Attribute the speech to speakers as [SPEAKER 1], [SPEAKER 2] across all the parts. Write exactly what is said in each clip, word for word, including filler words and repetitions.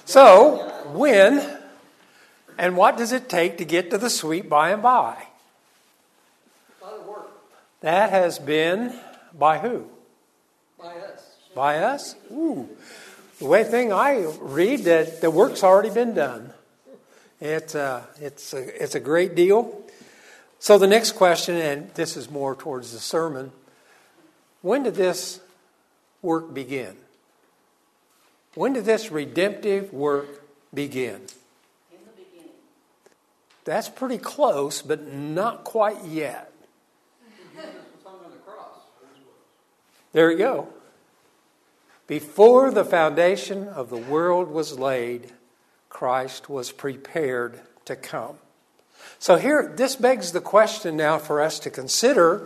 [SPEAKER 1] So, when and what does it take to get to the sweet by and by? That has been by who?
[SPEAKER 2] By us.
[SPEAKER 1] By us? Ooh. The way thing I read that the work's already been done. It's a, it's a, it's a great deal. So the next question, and this is more towards the sermon, when did this work begin? When did this redemptive work begin?
[SPEAKER 2] In the beginning.
[SPEAKER 1] That's pretty close, but not quite yet. There you go. Before the foundation of the world was laid, Christ was prepared to come. So here, this begs the question now for us to consider.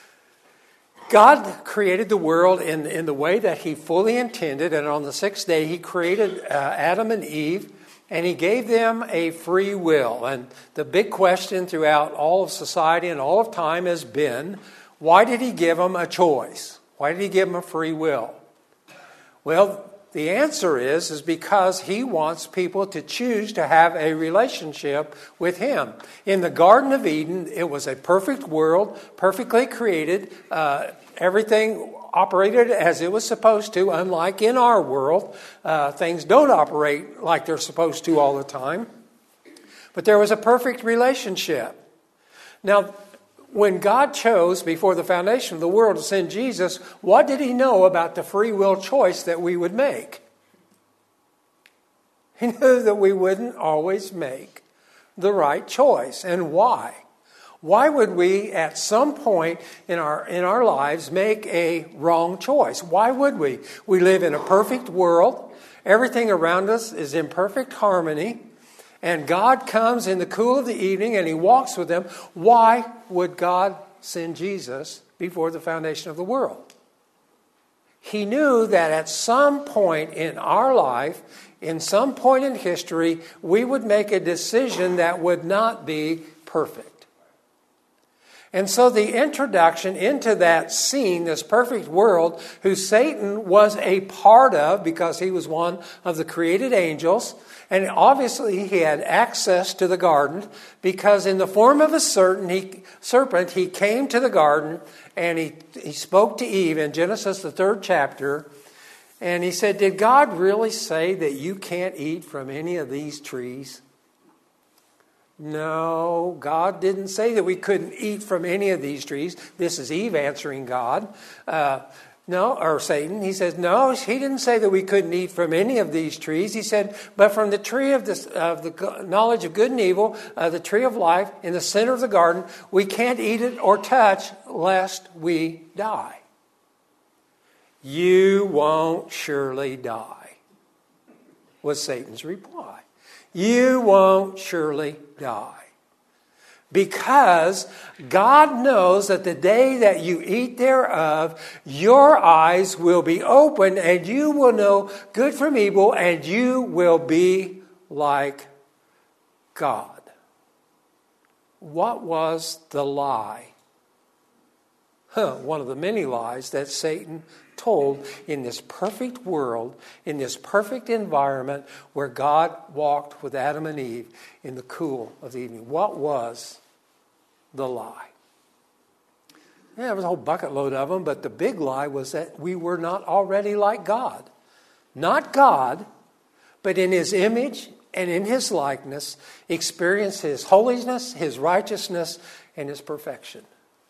[SPEAKER 1] God created the world in, in the way that He fully intended, and on the sixth day He created uh, Adam and Eve, and He gave them a free will. And the big question throughout all of society and all of time has been, why did He give them a choice? Why did He give them a free will? Well, the answer is, is because He wants people to choose to have a relationship with Him. In the Garden of Eden, it was a perfect world, perfectly created. Uh, everything operated as it was supposed to, unlike in our world. Uh, things don't operate like they're supposed to all the time. But there was a perfect relationship. Now, when God chose before the foundation of the world to send Jesus, what did He know about the free will choice that we would make? He knew that we wouldn't always make the right choice. And why? Why would we at some point in our in our lives make a wrong choice? Why would we? We live in a perfect world. Everything around us is in perfect harmony. And God comes in the cool of the evening and He walks with them. Why would God send Jesus before the foundation of the world? He knew that at some point in our life, in some point in history, we would make a decision that would not be perfect. And so the introduction into that scene, this perfect world, who Satan was a part of because he was one of the created angels. And obviously he had access to the garden because in the form of a certain he, serpent, he came to the garden and he, he spoke to Eve in Genesis, the third chapter. And he said, did God really say that you can't eat from any of these trees? No, God didn't say that we couldn't eat from any of these trees. This is Eve answering God. Uh, no, or Satan. He says, no, He didn't say that we couldn't eat from any of these trees. He said, but from the tree of the, of the knowledge of good and evil, uh, the tree of life in the center of the garden, we can't eat it or touch lest we die. You won't surely die, was Satan's reply. You won't surely die. Because God knows that the day that you eat thereof, your eyes will be opened and you will know good from evil and you will be like God. What was the lie? Huh, one of the many lies that Satan told in this perfect world, in this perfect environment where God walked with Adam and Eve in the cool of the evening. What was the lie? Yeah, there was a whole bucket load of them, but the big lie was that we were not already like God. Not God, but in His image and in His likeness, experience His holiness, His righteousness, and His perfection.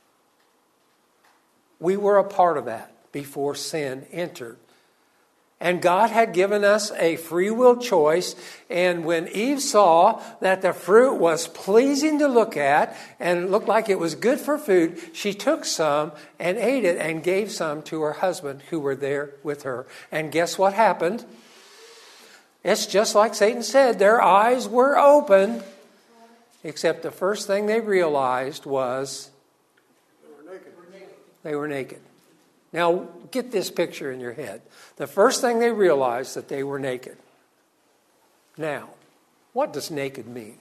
[SPEAKER 1] We were a part of that before sin entered. And God had given us a free will choice. And when Eve saw that the fruit was pleasing to look at and looked like it was good for food, she took some and ate it and gave some to her husband who were there with her. And guess what happened? It's just like Satan said. Their eyes were open. Except the first thing they realized was they were naked. They were naked. Now, get this picture in your head. The first thing they realized that they were naked. Now, what does naked mean?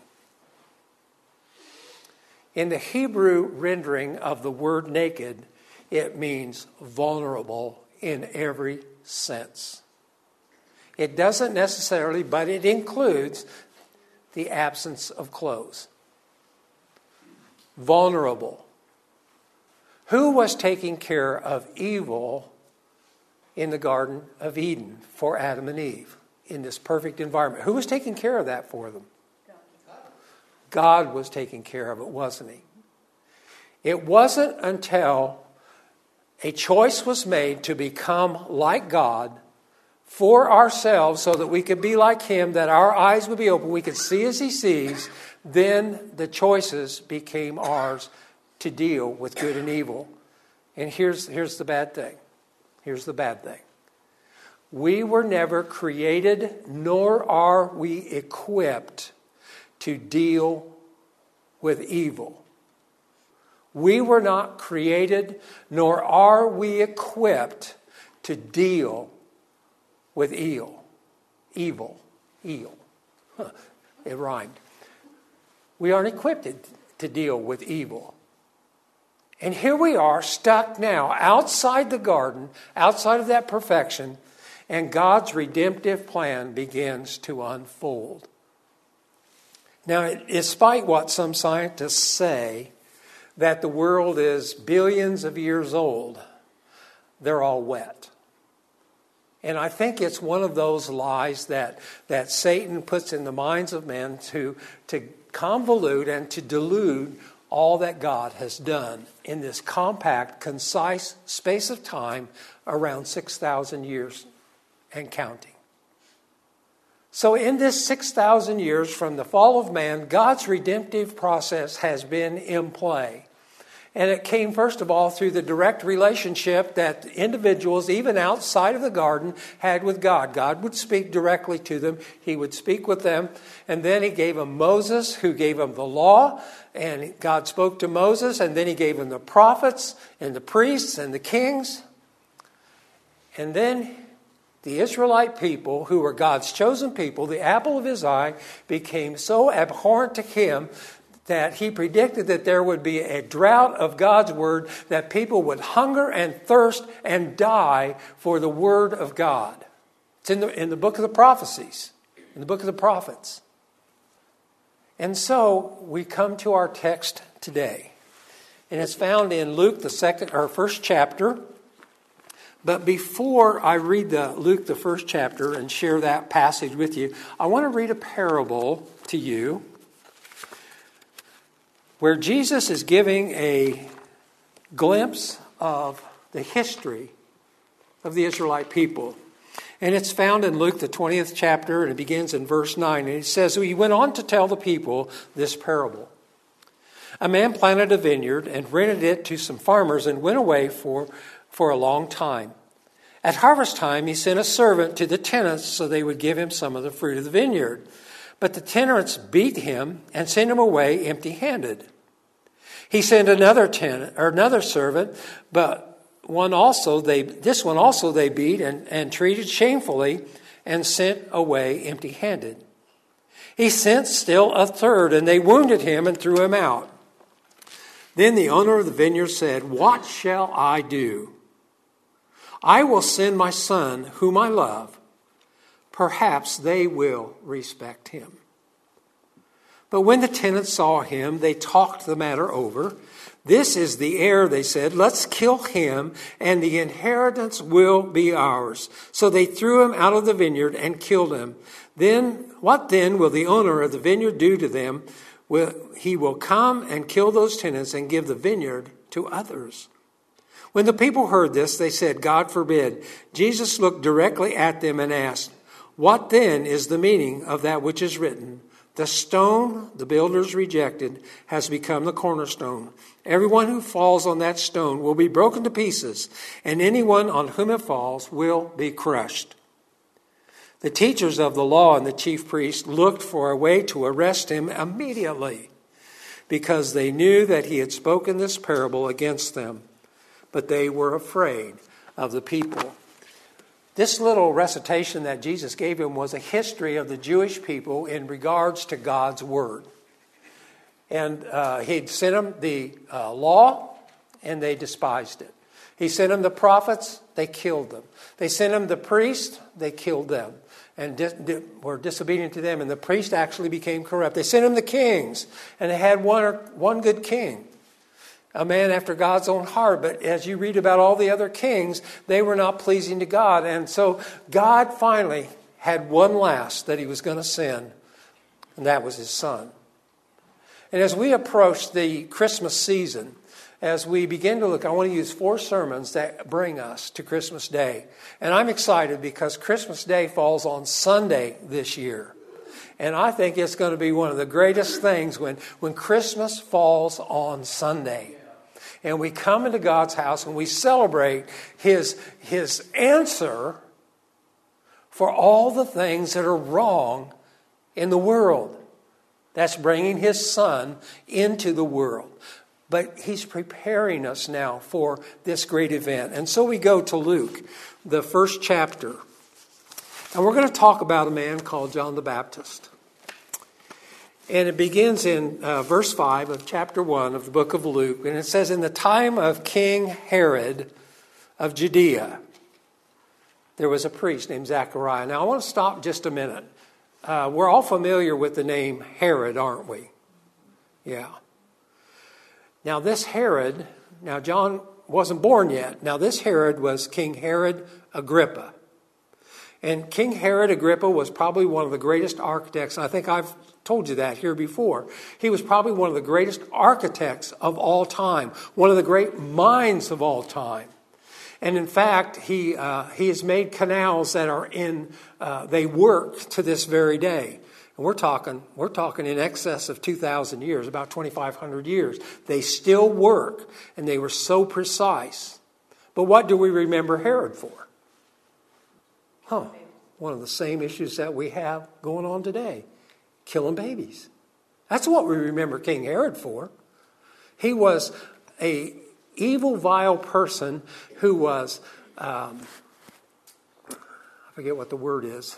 [SPEAKER 1] In the Hebrew rendering of the word naked, it means vulnerable in every sense. It doesn't necessarily, but it includes the absence of clothes. Vulnerable. Who was taking care of evil in the Garden of Eden for Adam and Eve in this perfect environment? Who was taking care of that for them? God was taking care of it, wasn't he? It wasn't until a choice was made to become like God for ourselves so that we could be like him, that our eyes would be open, we could see as he sees, then the choices became ours to deal with good and evil. And here's, here's the bad thing. Here's the bad thing. We were never created, nor are we equipped to deal with evil. We were not created, nor are we equipped to deal with evil. Evil. Evil. Huh. It rhymed. We aren't equipped to deal with evil. And here we are, stuck now outside the garden, outside of that perfection, and God's redemptive plan begins to unfold. Now, despite what some scientists say, that the world is billions of years old, they're all wet. And I think it's one of those lies that, that Satan puts in the minds of men to, to convolute and to delude all that God has done in this compact, concise space of time around six thousand years and counting. So in this six thousand years from the fall of man, God's redemptive process has been in play. And it came, first of all, through the direct relationship that individuals, even outside of the garden, had with God. God would speak directly to them. He would speak with them. And then he gave them Moses, who gave them the law. And God spoke to Moses. And then he gave them the prophets and the priests and the kings. And then the Israelite people, who were God's chosen people, the apple of his eye, became so abhorrent to him that he predicted that there would be a drought of God's word, that people would hunger and thirst and die for the word of God. It's in the, in the book of the prophecies, in the book of the prophets. And so we come to our text today. And it's found in Luke, the second or first chapter. But before I read the Luke, the first chapter, and share that passage with you, I want to read a parable to you where Jesus is giving a glimpse of the history of the Israelite people. And it's found in Luke, the twentieth chapter, and it begins in verse nine. And it says, he went on to tell the people this parable. A man planted a vineyard and rented it to some farmers and went away for, for a long time. At harvest time, he sent a servant to the tenants so they would give him some of the fruit of the vineyard. But the tenants beat him and sent him away empty-handed. He sent another tenant or another servant, but one also they this one also they beat and, and treated shamefully and sent away empty-handed. He sent still a third, and they wounded him and threw him out. Then the owner of the vineyard said, "What shall I do? I will send my son, whom I love. Perhaps they will respect him." But when the tenants saw him, they talked the matter over. "This is the heir," they said. "Let's kill him, and the inheritance will be ours." So they threw him out of the vineyard and killed him. Then, what then will the owner of the vineyard do to them? Will, he will come and kill those tenants and give the vineyard to others. When the people heard this, they said, "God forbid." Jesus looked directly at them and asked, "What then is the meaning of that which is written? The stone the builders rejected has become the cornerstone. Everyone who falls on that stone will be broken to pieces, and anyone on whom it falls will be crushed." The teachers of the law and the chief priests looked for a way to arrest him immediately, because they knew that he had spoken this parable against them. But they were afraid of the people. This little recitation that Jesus gave him was a history of the Jewish people in regards to God's word. And uh, he'd sent them the uh, law, and they despised it. He sent him the prophets, they killed them. They sent him the priests, they killed them and dis- di- were disobedient to them. And the priest actually became corrupt. They sent him the kings, and they had one, or, one good king, a man after God's own heart. But as you read about all the other kings, they were not pleasing to God. And so God finally had one last that he was going to send, and that was his son. And as we approach the Christmas season, as we begin to look, I want to use four sermons that bring us to Christmas Day. And I'm excited because Christmas Day falls on Sunday this year. And I think it's going to be one of the greatest things when, when Christmas falls on Sunday. And we come into God's house and we celebrate His, His answer for all the things that are wrong in the world. That's bringing His Son into the world. But He's preparing us now for this great event. And so we go to Luke, the first chapter. And we're going to talk about a man called John the Baptist. And it begins in uh, verse five of chapter one of the book of Luke. And it says, in the time of King Herod of Judea, there was a priest named Zechariah. Now I want to stop just a minute. Uh, we're all familiar with the name Herod, aren't we? Yeah. Now this Herod, now John wasn't born yet. Now this Herod was King Herod Agrippa. And King Herod Agrippa was probably one of the greatest architects. I think I've told you that here before. He was probably one of the greatest architects of all time. One of the great minds of all time. And in fact, he uh, he has made canals that are in, uh, they work to this very day. And we're talking, we're talking in excess of two thousand years, about twenty-five hundred years. They still work, and they were so precise. But what do we remember Herod for? Huh, one of the same issues that we have going on today. Killing babies. That's what we remember King Herod for. He was a evil, vile person who was, um, I forget what the word is.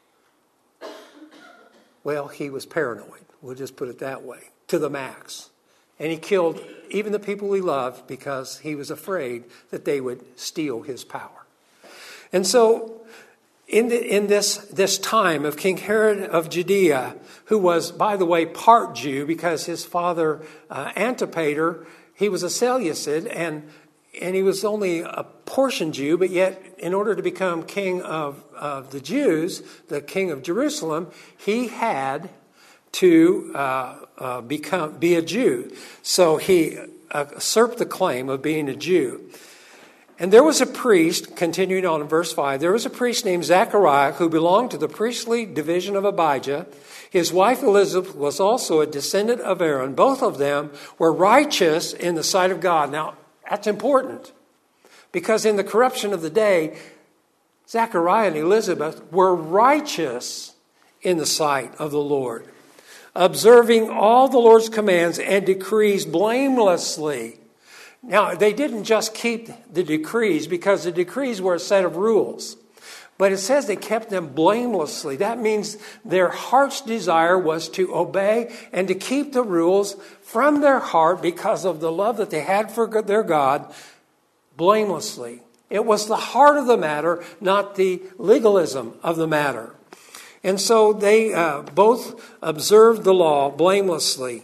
[SPEAKER 1] Well, he was paranoid. We'll just put it that way, to the max. And he killed even the people he loved because he was afraid that they would steal his power. And so in, the, in this, this time of King Herod of Judea, who was, by the way, part Jew because his father uh, Antipater, he was a Seleucid, and and he was only a portion Jew, but yet in order to become king of, of the Jews, the king of Jerusalem, he had to uh, uh, become be a Jew. So he uh, usurped the claim of being a Jew. And there was a priest, continuing on in verse five, there was a priest named Zechariah who belonged to the priestly division of Abijah. His wife Elizabeth was also a descendant of Aaron. Both of them were righteous in the sight of God. Now, that's important because in the corruption of the day, Zechariah and Elizabeth were righteous in the sight of the Lord, observing all the Lord's commands and decrees blamelessly. Now, they didn't just keep the decrees because the decrees were a set of rules. But it says they kept them blamelessly. That means their heart's desire was to obey and to keep the rules from their heart because of the love that they had for their God blamelessly. It was the heart of the matter, not the legalism of the matter. And so they uh, both observed the law blamelessly.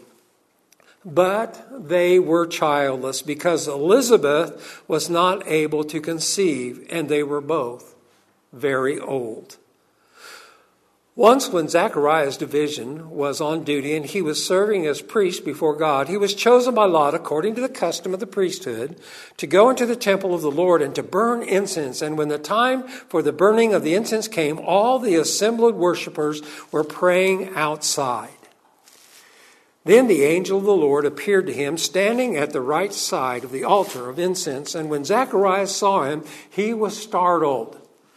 [SPEAKER 1] But they were childless because Elizabeth was not able to conceive, and they were both very old. Once when Zechariah's division was on duty and he was serving as priest before God, he was chosen by lot, according to the custom of the priesthood, to go into the temple of the Lord and to burn incense. And when the time for the burning of the incense came, all the assembled worshipers were praying outside. Then the angel of the Lord appeared to him, standing at the right side of the altar of incense. And when Zacharias saw him, he was startled.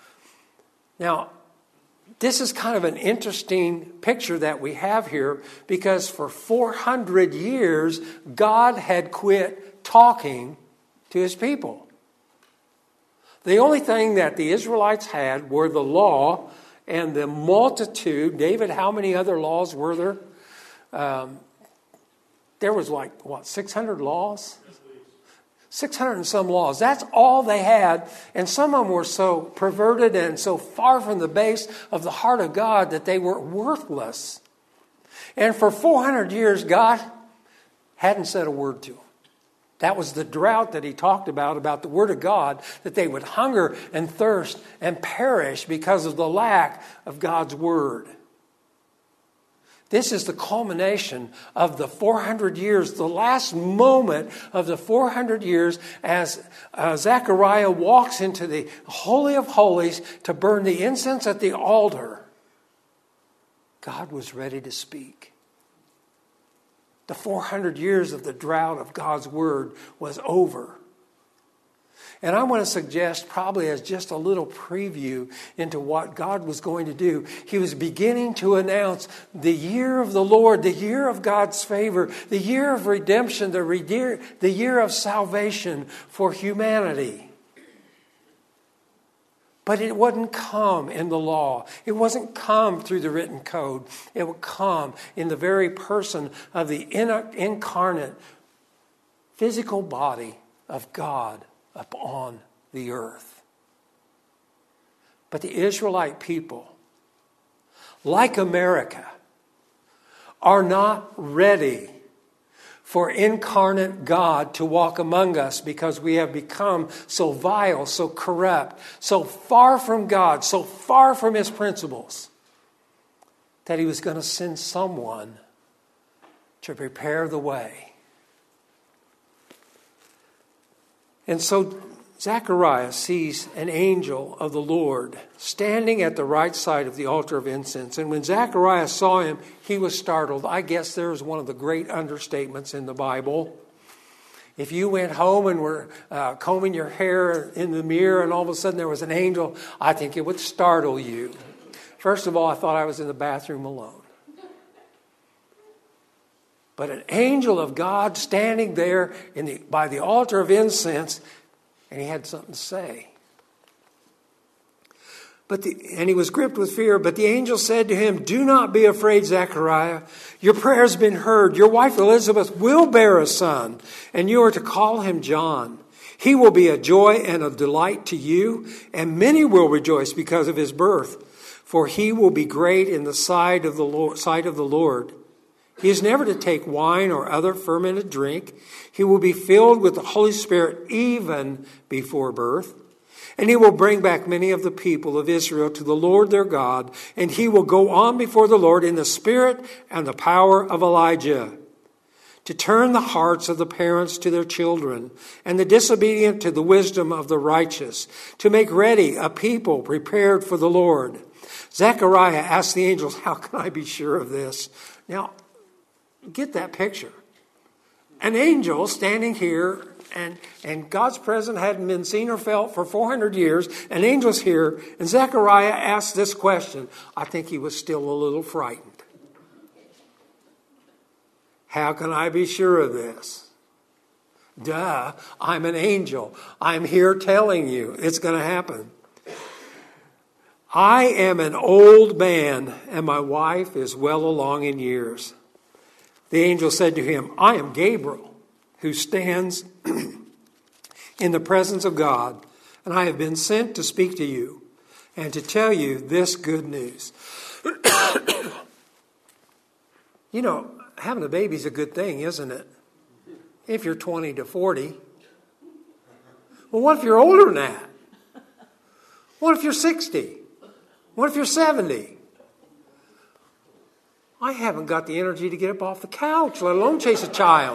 [SPEAKER 1] Now, this is kind of an interesting picture that we have here because for four hundred years, God had quit talking to his people. The only thing that the Israelites had were the law and the multitude. David, how many other laws were there? Um, there was like, what, six hundred laws? six hundred and some laws. That's all they had. And some of them were so perverted and so far from the base of the heart of God that they were worthless. And for four hundred years, God hadn't said a word to them. That was the drought that he talked about, about the Word of God, that they would hunger and thirst and perish because of the lack of God's Word. This is the culmination of the four hundred years, the last moment of the four hundred years as uh, Zechariah walks into the Holy of Holies to burn the incense at the altar. God was ready to speak. The four hundred years of the drought of God's Word was over. And I want to suggest, probably as just a little preview into what God was going to do, he was beginning to announce the year of the Lord, the year of God's favor, the year of redemption, the, re- the year of salvation for humanity. But it wouldn't come in the law. It wasn't come through the written code. It would come in the very person of the incarnate physical body of God upon the earth. But the Israelite people, like America, are not ready for incarnate God to walk among us because we have become so vile, so corrupt, so far from God, so far from His principles, that He was going to send someone to prepare the way. And so Zechariah sees an angel of the Lord standing at the right side of the altar of incense. And when Zechariah saw him, he was startled. I guess there is one of the great understatements in the Bible. If you went home and were uh, combing your hair in the mirror and all of a sudden there was an angel, I think it would startle you. First of all, I thought I was in the bathroom alone. But an angel of God standing there in the, by the altar of incense, and he had something to say. But the, and he was gripped with fear. But the angel said to him, "Do not be afraid, Zechariah. Your prayer has been heard. Your wife Elizabeth will bear a son, and you are to call him John. He will be a joy and a delight to you, and many will rejoice because of his birth. For he will be great in the sight of the Lord, sight of the Lord. He is never to take wine or other fermented drink. He will be filled with the Holy Spirit even before birth. And he will bring back many of the people of Israel to the Lord their God. And he will go on before the Lord in the spirit and the power of Elijah, to turn the hearts of the parents to their children, and the disobedient to the wisdom of the righteous, to make ready a people prepared for the Lord." Zechariah asked the angels, "How can I be sure of this?" Now, get that picture. An angel standing here, and, and God's presence hadn't been seen or felt for four hundred years. An angel's here, and Zechariah asked this question. I think he was still a little frightened. How can I be sure of this? Duh, I'm an angel. I'm here telling you it's going to happen. I am an old man, and my wife is well along in years. The angel said to him, "I am Gabriel, who stands in the presence of God, and I have been sent to speak to you and to tell you this good news." You know, having a baby is a good thing, isn't it? If you're twenty to forty. Well, what if you're older than that? What if you're sixty? What if you're seventy? I haven't got the energy to get up off the couch, let alone chase a child.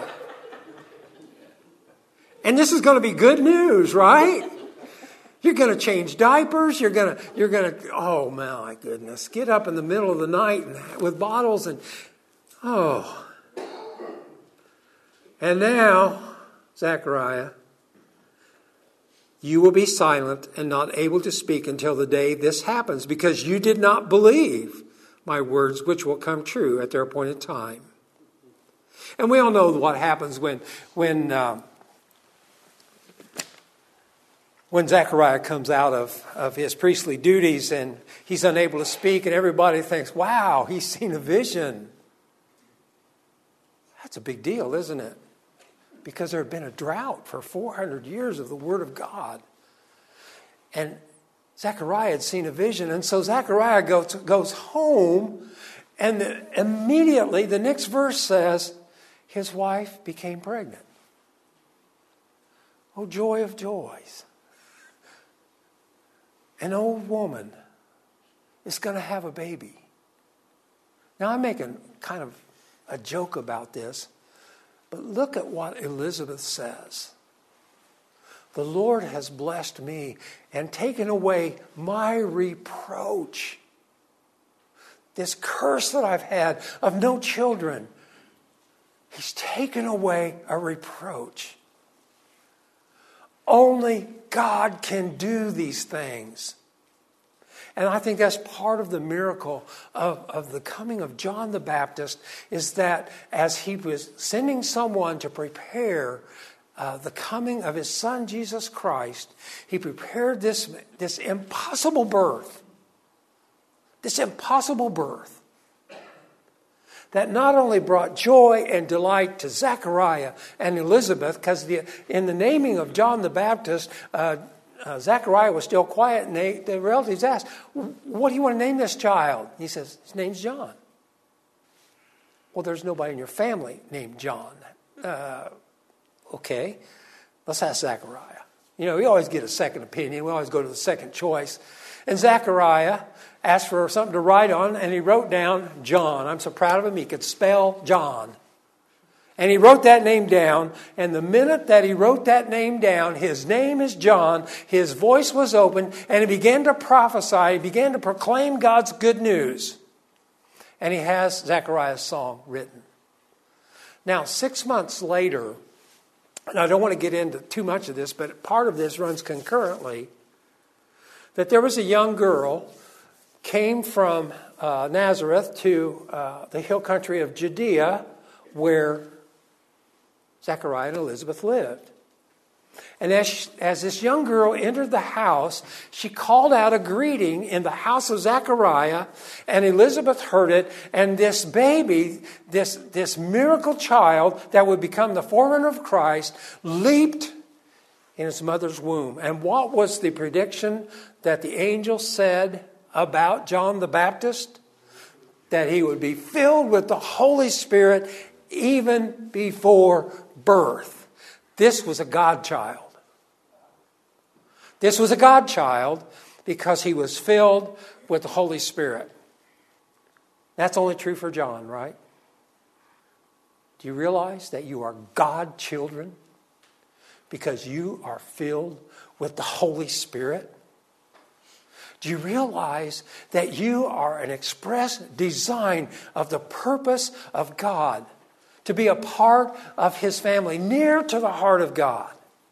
[SPEAKER 1] And this is going to be good news, right? You're going to change diapers. You're going to, you're going to, oh my goodness, get up in the middle of the night and, with bottles and, oh. And now, Zechariah, you will be silent and not able to speak until the day this happens, because you did not believe my words, which will come true at their appointed time. And we all know what happens when when uh, when Zechariah comes out of, of his priestly duties and he's unable to speak, and everybody thinks, wow, he's seen a vision. That's a big deal, isn't it? because there had been a drought for four hundred years of the Word of God. And Zechariah had seen a vision. And so Zechariah goes, goes home, and the, immediately the next verse says, his wife became pregnant. Oh, joy of joys. An old woman is going to have a baby. Now, I'm making kind of a joke about this, but look at what Elizabeth says. The Lord has blessed me and taken away my reproach. This curse that I've had of no children. He's taken away a reproach. Only God can do these things. And I think that's part of the miracle of, of the coming of John the Baptist, is that as he was sending someone to prepare uh, the coming of his son Jesus Christ, he prepared this, this impossible birth. This impossible birth that not only brought joy and delight to Zechariah and Elizabeth, because in the naming of John the Baptist, uh, uh, Zechariah was still quiet, and they, the relatives asked, what do you want to name this child? He says, his name's John. Well, there's nobody in your family named John. Uh, okay, let's ask Zechariah. You know, we always get a second opinion. We always go to the second choice. And Zechariah asked for something to write on, and he wrote down John. I'm so proud of him, he could spell John. And he wrote that name down, and the minute that he wrote that name down, his name is John, his voice was open, and he began to prophesy, he began to proclaim God's good news. And he has Zechariah's song written. Now, six months later, and I don't want to get into too much of this, but part of this runs concurrently, that there was a young girl came from uh, Nazareth to uh, the hill country of Judea, where Zechariah and Elizabeth lived. And as, she, as this young girl entered the house, she called out a greeting in the house of Zechariah, and Elizabeth heard it, and this baby, this, this miracle child that would become the forerunner of Christ, leaped in his mother's womb. And what was the prediction that the angel said about John the Baptist? That he would be filled with the Holy Spirit even before birth. This was a God child. This was a God child because he was filled with the Holy Spirit. That's only true for John, right? Do you realize that you are God children because you are filled with the Holy Spirit? Do you realize that you are an express design of the purpose of God, to be a part of His family, near to the heart of God,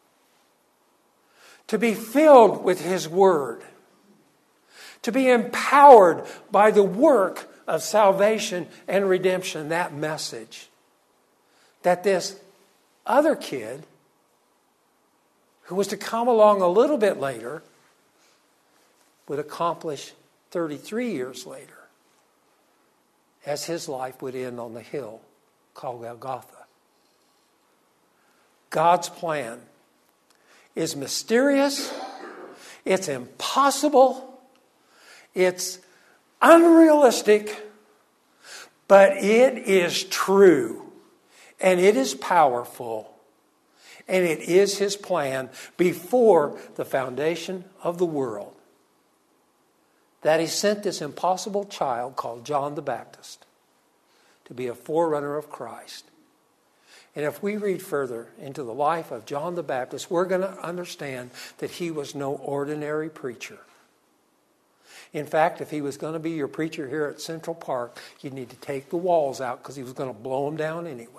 [SPEAKER 1] to be filled with His Word, to be empowered by the work of salvation and redemption, that message, that this other kid who was to come along a little bit later would accomplish thirty-three years later, as his life would end on the hill called Golgotha. God's plan is mysterious, it's impossible, it's unrealistic, but it is true, and it is powerful, and it is His plan before the foundation of the world, that He sent this impossible child called John the Baptist to be a forerunner of Christ. And if we read further into the life of John the Baptist, we're going to understand that he was no ordinary preacher. In fact, if he was going to be your preacher here at Central Park, you'd need to take the walls out because he was going to blow them down anyway.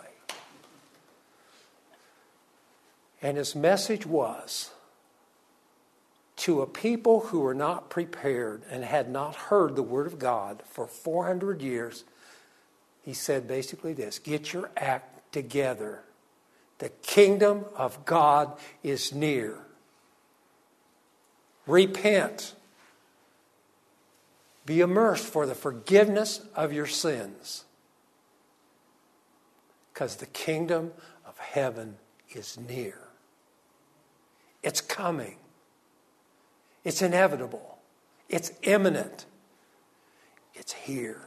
[SPEAKER 1] And his message was to a people who were not prepared and had not heard the Word of God for four hundred years. He said basically this: get your act together. The kingdom of God is near. Repent. Be immersed for the forgiveness of your sins, because the kingdom of heaven is near. It's coming. It's inevitable. It's imminent. It's here.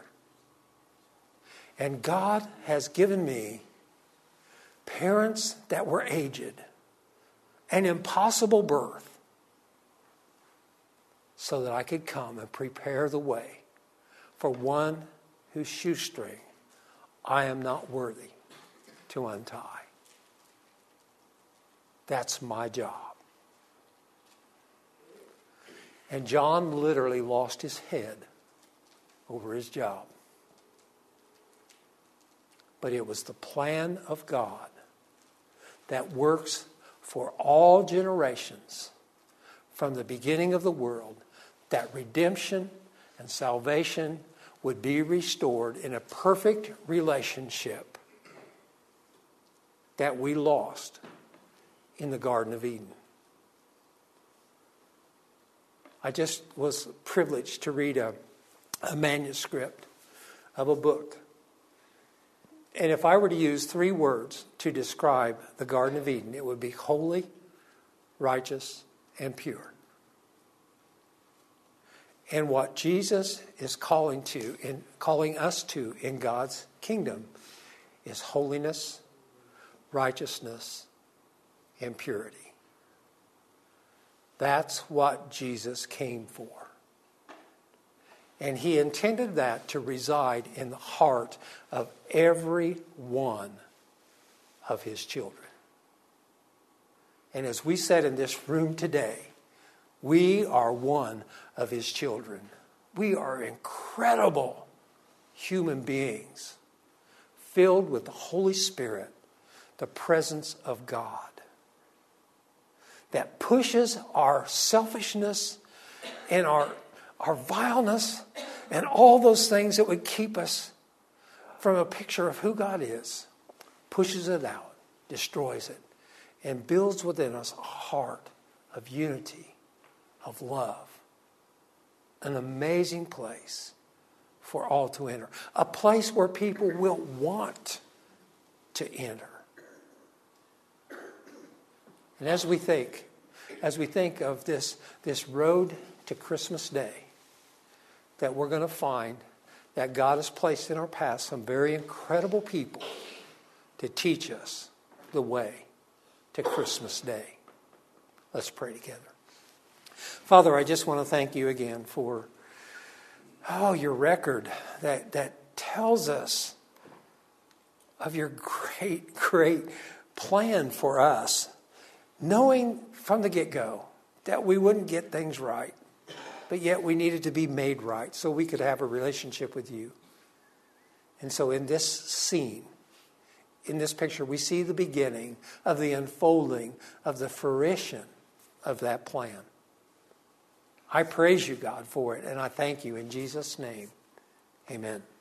[SPEAKER 1] And God has given me parents that were aged, an impossible birth, so that I could come and prepare the way for one whose shoestring I am not worthy to untie. That's my job. And John literally lost his head over his job. But it was the plan of God that works for all generations from the beginning of the world, that redemption and salvation would be restored in a perfect relationship that we lost in the Garden of Eden. I just was privileged to read a, a manuscript of a book. And if I were to use three words to describe the Garden of Eden, it would be holy, righteous, and pure. And what Jesus is calling to, in calling us to in God's kingdom, is holiness, righteousness, and purity. That's what Jesus came for. And he intended that to reside in the heart of every one of his children. And as we said in this room today, we are one of his children. We are incredible human beings filled with the Holy Spirit, the presence of God, that pushes our selfishness and our, our vileness and all those things that would keep us from a picture of who God is, pushes it out, destroys it, and builds within us a heart of unity, of love. An amazing place for all to enter. A place where people will want to enter. And as we think, as we think of this, this road to Christmas Day, that we're going to find that God has placed in our path some very incredible people to teach us the way to Christmas Day. Let's pray together. Father, I just want to thank you again for oh, your record that, that tells us of your great, great plan for us, knowing from the get-go that we wouldn't get things right, but yet we needed to be made right so we could have a relationship with you. And so in this scene, in this picture, we see the beginning of the unfolding of the fruition of that plan. I praise you, God, for it, and I thank you in Jesus' name. Amen.